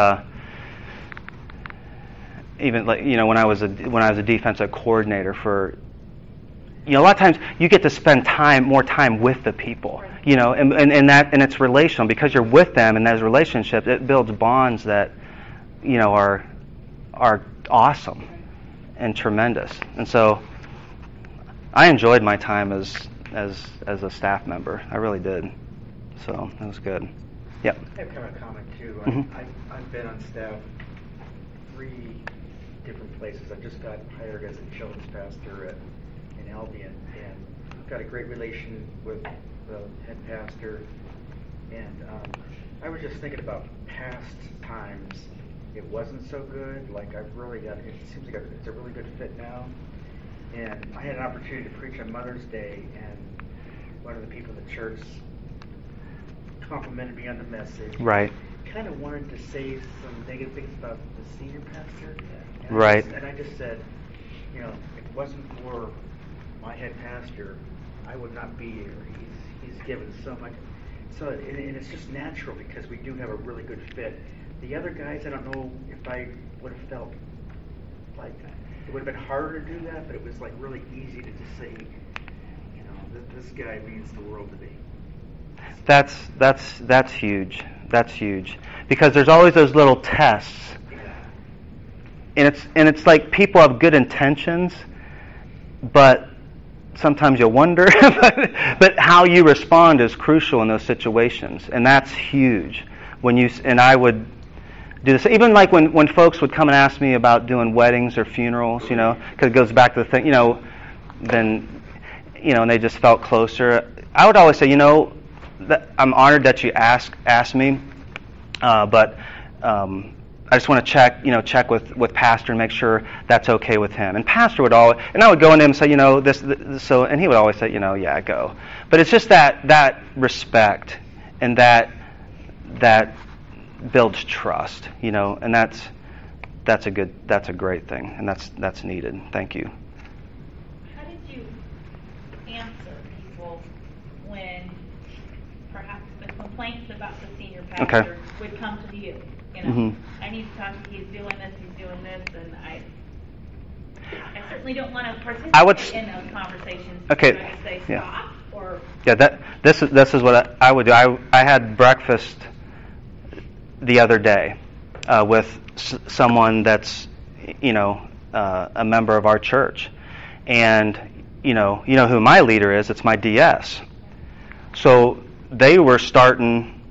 even like when I was a defensive coordinator for a lot of times you get to spend more time with the people. Right. And it's relational because you're with them, and those relationships, it builds bonds that are awesome and tremendous. And so I enjoyed my time as a staff member. I really did. So it was good. Yep. I have kind of a comment too. Mm-hmm. I've been on staff 3 different places. I just got hired as a children's pastor in Albion, and I've got a great relation with the head pastor. And I was just thinking about past times. It wasn't so good. Like I've really got. It seems like it's a really good fit now. And I had an opportunity to preach on Mother's Day, and one of the people in the church complimented me on the message. Right. Kind of wanted to say some negative things about the senior pastor. And Right. I just said, if it wasn't for my head pastor, I would not be here. He's given so much. So and it's just natural because we do have a really good fit. The other guys, I don't know if I would have felt like that. It would have been harder to do that, but it was like really easy to just say, this guy means the world to me. That's huge. That's huge because there's always those little tests, and it's like people have good intentions, but sometimes you wonder. but how you respond is crucial in those situations, and that's huge. I would do this even like when folks would come and ask me about doing weddings or funerals, because it goes back to the thing, then and they just felt closer. I would always say, that I'm honored that you asked me, but I just want to check with Pastor and make sure that's okay with him. And Pastor would always, and I would go into him and say, this, so, and he would always say, yeah, go. But it's just that respect and that builds trust, and that's a great thing, and that's needed. Thank you. How did you answer people when perhaps the complaints about the senior pastor would come to you? Mm-hmm. I need to talk to he's doing this, and I certainly don't want to participate in those conversations. Okay. Do I just say stop or? Yeah, this is what I would do. I had breakfast the other day with someone that's a member of our church, and you know who my leader is. It's my DS. So they were starting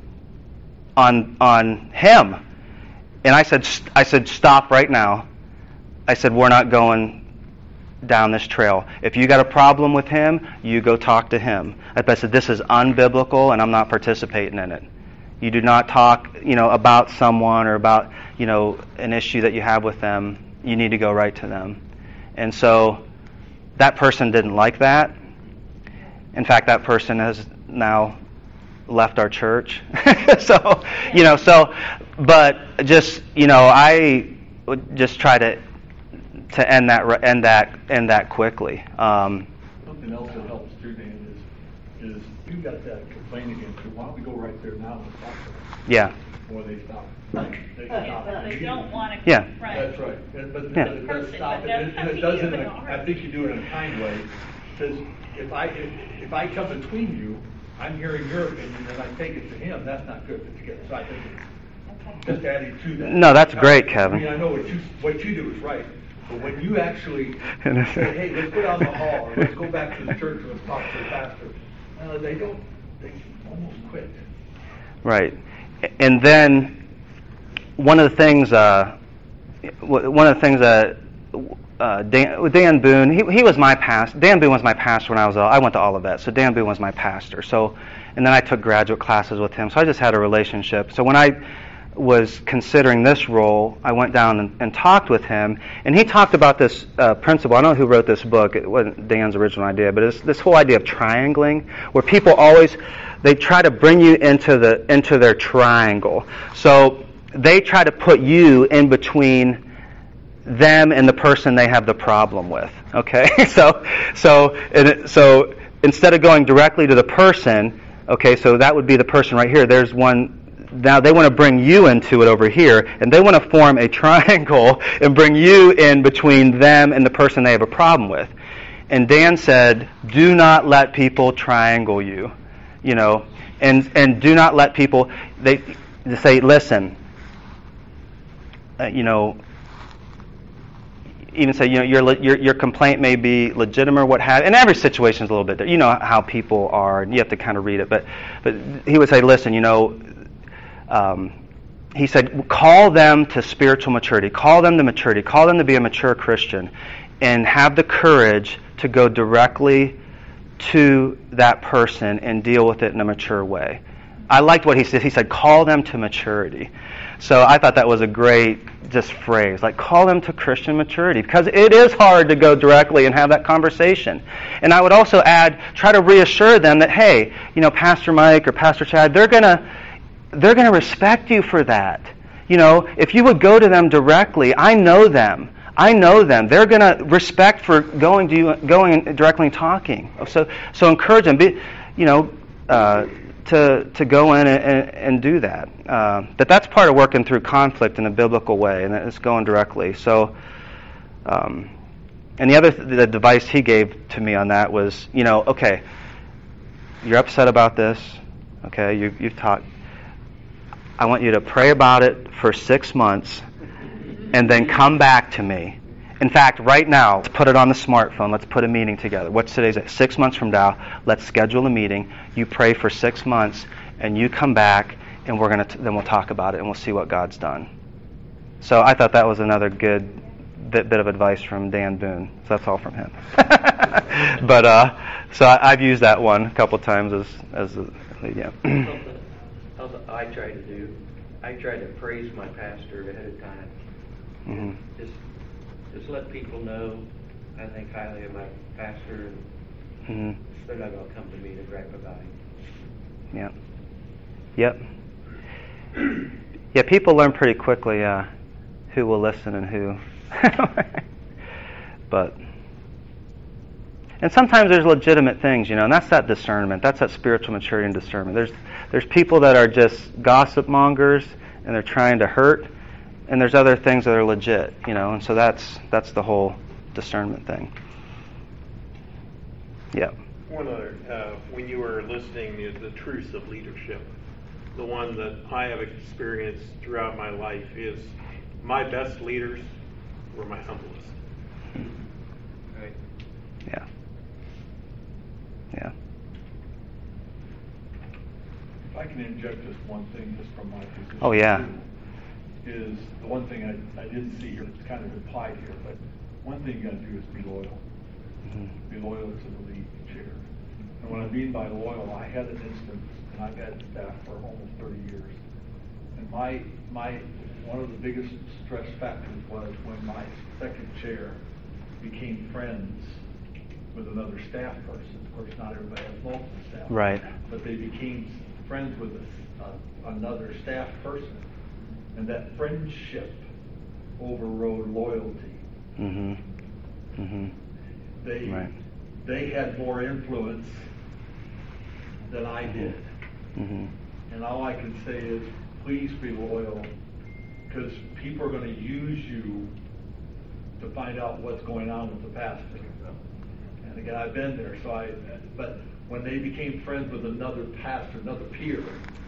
on him, and I said stop right now. I said we're not going down this trail. If you got a problem with him, you go talk to him. I said this is unbiblical, and I'm not participating in it. You do not talk, about someone or about, an issue that you have with them. You need to go right to them. And so that person didn't like that. In fact, that person has now left our church. So, but just, I would just try to end that quickly. Something else that helps too, Dan, is you've got that complaint against you. Why don't we go right there now and talk to them? Yeah. Before they stop. They don't want to Yeah. confront. That's right. But Yeah. it does stop. But And that's it does something in you a, can I think you do it in a kind way. Because if I come between you, I'm hearing your opinion and I take it to him. That's not good to get. So I think it's just adding to that. No, that's great, Kevin. I know what you do is right. But when you actually say, hey, let's go down the hall, or let's go back to the church and let's talk to the pastor, they almost quit. Right. And then one of the things that Dan Boone, he was my pastor. Dan Boone was my pastor when I went to Olivet. So Dan Boone was my pastor. So, and then I took graduate classes with him. So I just had a relationship. So when I was considering this role, I went down and talked with him, and he talked about this principle. I don't know who wrote this book. It wasn't Dan's original idea, but it's this whole idea of triangling, where people they try to bring you into their triangle. So they try to put you in between them and the person they have the problem with. Okay, so instead of going directly to the person, okay, so that would be the person right here. There's one. Now they want to bring you into it over here, and they want to form a triangle and bring you in between them and the person they have a problem with. And Dan said, do not let people triangle you, and do not let people, they say, listen, even say, your complaint may be legitimate or what have you. And every situation is a little bit different. You know how people are, and you have to kind of read it. But he would say, listen, he said, call them to spiritual maturity. Call them to maturity. Call them to be a mature Christian. And have the courage to go directly to that person and deal with it in a mature way. I liked what he said. He said, call them to maturity. So I thought that was a great just phrase, like call them to Christian maturity, because it is hard to go directly and have that conversation. And I would also add, try to reassure them that, hey, Pastor Mike or Pastor Chad, they're going to respect you for that. If you would go to them directly, I know them. They're going to respect for going directly and talking. So encourage them. To go in and do that. But that's part of working through conflict in a biblical way, and it's going directly. So, and the advice he gave to me on that was, okay, you're upset about this. Okay, you've talked. I want you to pray about it for 6 months, and then come back to me. In fact, right now, let's put it on the smartphone. Let's put a meeting together. What's today's date? 6 months from now, let's schedule a meeting. You pray for 6 months, and you come back, and then we'll talk about it, and we'll see what God's done. So I thought that was another good bit of advice from Dan Boone. So that's all from him. But so I've used that one a couple times as yeah. Something I try to do. I try to praise my pastor ahead of time. Mm-hmm. Just let people know I think highly of my pastor, and they're not going to come to me to gripe about him. Yeah. Yep. Yeah, people learn pretty quickly who will listen and who. And sometimes there's legitimate things, and that's that discernment. That's that spiritual maturity and discernment. There's people that are just gossip mongers and they're trying to hurt. And there's other things that are legit, and so that's the whole discernment thing. Yeah. One other, when you were listening to the truths of leadership, the one that I have experienced throughout my life is my best leaders were my humblest. Right. Yeah. Yeah. If I can inject just one thing just from my position. Oh, yeah. Is the one thing I didn't see here, it's kind of implied here, but one thing you got to do is be loyal. Mm-hmm. Be loyal to the lead chair. And what I mean by loyal, I had an instance, and I've had staff for almost 30 years. And my one of the biggest stress factors was when my second chair became friends with another staff person. Of course, not everybody has multiple staff. Right. But they became friends with another staff person. And that friendship overrode loyalty. Mm-hmm. Mm-hmm. Right. They had more influence than I did. Mm-hmm. And all I can say is, please be loyal, because people are going to use you to find out what's going on with the pastor. And again, I've been there, but when they became friends with another pastor, another peer,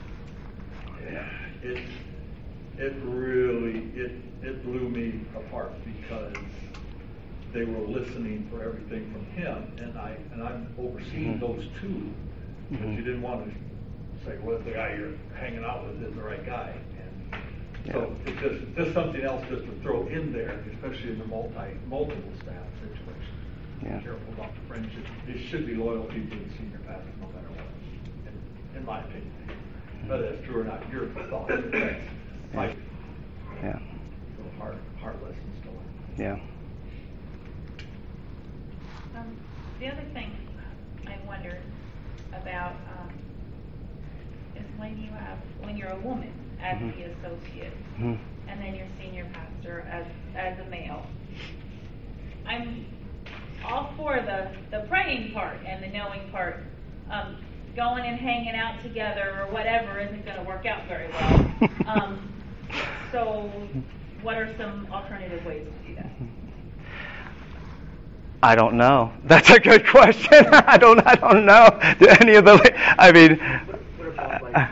it blew me apart, because they were listening for everything from him, and I'm overseeing those two, because you didn't want to say, well, the guy you're hanging out with isn't the right guy. And so it's just something else just to throw in there, especially in the multiple staff situation. Yeah. Be careful about the friendship. It should be loyalty to the senior pastor no matter what, in my opinion. Whether that's true or not, your thought. That's my little hard lessons to learn. Yeah. The other thing I wondered about is when you're a woman as the associate, and then your senior pastor as a male. I'm all for the praying part and the knowing part. Going and hanging out together or whatever isn't going to work out very well. So what are some alternative ways to do that? I don't know. That's a good question. I don't know. Do any of the? I mean, What about like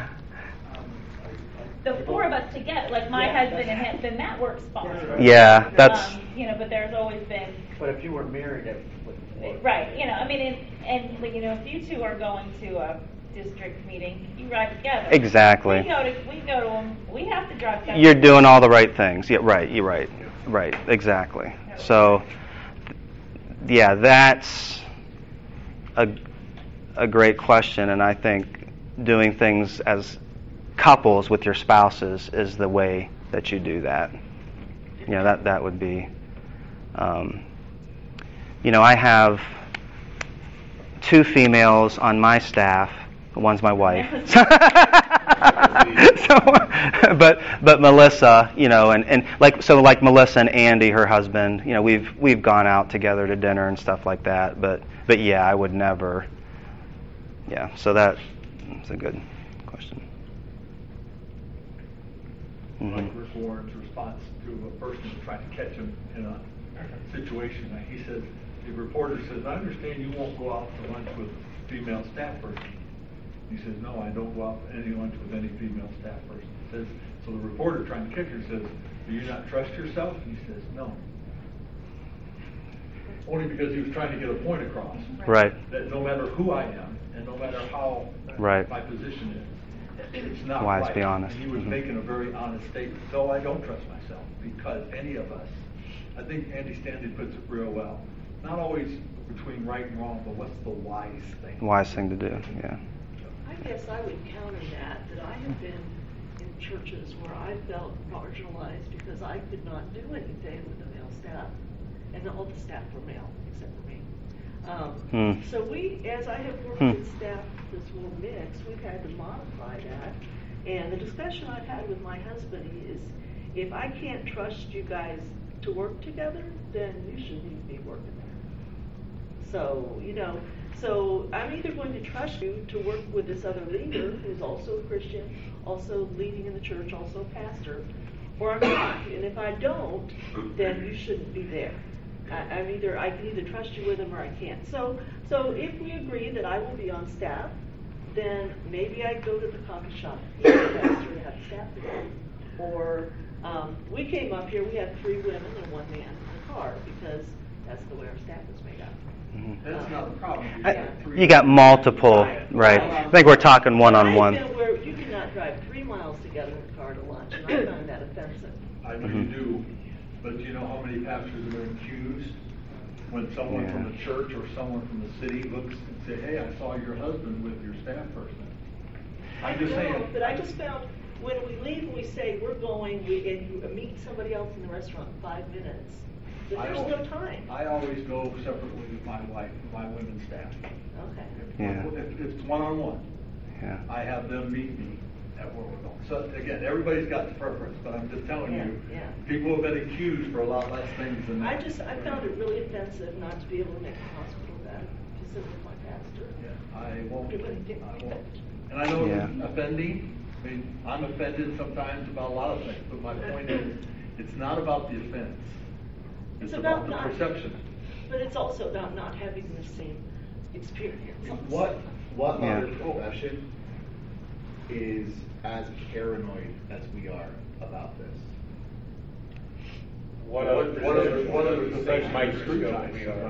the four of us together, like my husband and him, then that works fine. yeah, that's But there's always been. But if you were married, that wouldn't work. Right. I mean, and if you two are going to a district meeting, you ride together. exactly. We go to them. We have to drive together. You're doing all the right things. Yeah, right. You're right. Right. Exactly. So, yeah, that's a great question, and I think doing things as couples with your spouses is the way that you do that. That would be. I have 2 females on my staff. One's my wife. But Melissa, and like Melissa and Andy, her husband, we've gone out together to dinner and stuff like that. But yeah, I would never. Yeah, so that's a good question. Like Rick Warren's response to a person trying to catch him in a situation. He says, the reporter says, I understand you won't go out to lunch with a female staff person. He says, no, I don't go out to any lunch with any female staff person. He says, so the reporter trying to catch her says, do you not trust yourself? And he says, no. Only because he was trying to get a point across. Right. That no matter who I am, and no matter how my position is, it's not wise right. to be honest. And he was making a very honest statement. So I don't trust myself, because any of us, I think Andy Stanley puts it real well. Not always between right and wrong, but what's the wise thing? Wise thing to do, yeah. I guess I would counter that I have been in churches where I felt marginalized because I could not do anything with the male staff, and all the staff were male except for me. So as I have worked with staff that's more mixed, we've had to modify that. And the discussion I've had with my husband is, if I can't trust you guys to work together, then you shouldn't even be working there. So I'm either going to trust you to work with this other leader who's also a Christian, also leading in the church, also a pastor, or I'm not. And if I don't, then you shouldn't be there. I can either trust you with them or I can't. So if we agree that I will be on staff, then maybe I go to the coffee shop to have staff together. Or we came up here, we had 3 women and 1 man in the car, because that's the way our staff is made up. That's not the problem. You got multiple, right? I think we're talking one-on-one. Where you cannot drive 3 miles together in a car to lunch, and I find that offensive. I know you do, but you know how many pastors have been accused when someone from the church or someone from the city looks and say, hey, I saw your husband with your staff person. I'm just saying. But I just found, when we leave and we say we're going, and you meet somebody else in the restaurant in 5 minutes, But there's no time. I always go separately with my wife, my women's staff. Okay. Yeah. If it's one-on-one, Yeah. I have them meet me at where we're going. So again, everybody's got the preference, but I'm just telling you, Yeah. people have been accused for a lot less things than that. I found it really offensive not to be able to make a hospital that to sit with my pastor. Yeah, I won't. Everybody I won't. And I know Yeah. it's offending. I mean, I'm offended sometimes about a lot of things, but my point is, it's not about the offense. It's about the not- perception. But it's also about not having the same experience. What Yeah. other profession is as paranoid as we are about this? What other profession might is scrutinize scrutinized? we are?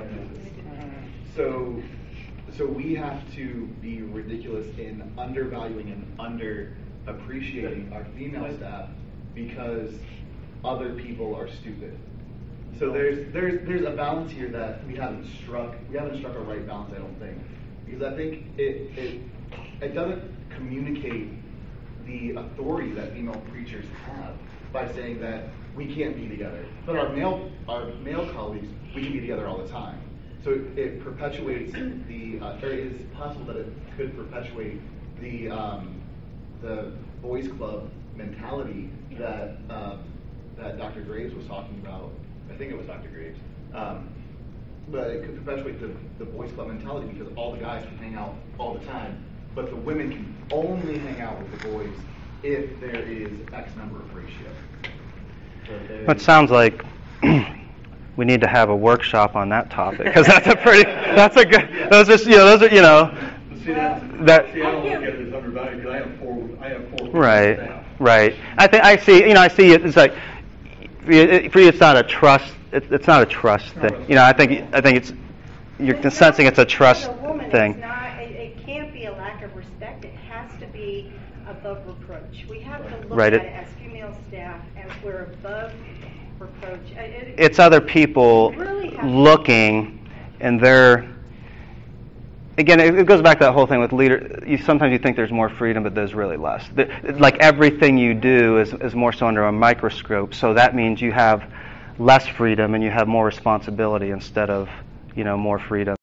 So we have to be ridiculous in undervaluing and underappreciating our female staff because other people are stupid. So there's a balance here that we haven't struck. We haven't struck a right balance, I don't think, because I think it doesn't communicate the authority that female preachers have by saying that we can't be together, but our male colleagues, we can be together all the time. So it perpetuates the. Or it is possible that it could perpetuate the boys' club mentality that that Dr. Graves was talking about. I think it was Dr. Graves. But it could perpetuate the boys' club mentality because all the guys can hang out all the time, but the women can only hang out with the boys if there is X number of ratio. So It sounds like we need to have a workshop on that topic because that's a good. Those are See, I don't look at it as undervalued because I have four Right, staff. right. I see it. It's like for you, it's not a trust. It's not a trust thing. I think it's you're sensing it's a trust As a woman, thing. It's not, it can't be a lack of respect. It has to be above reproach. We have to look Right, at it- it as female staff as we're above reproach. It's other people Really have to- looking, and they're. Again, it goes back to that whole thing with leader. Sometimes you think there's more freedom, but there's really less. Like everything you do is more so under a microscope. So that means you have less freedom and you have more responsibility instead of more freedom.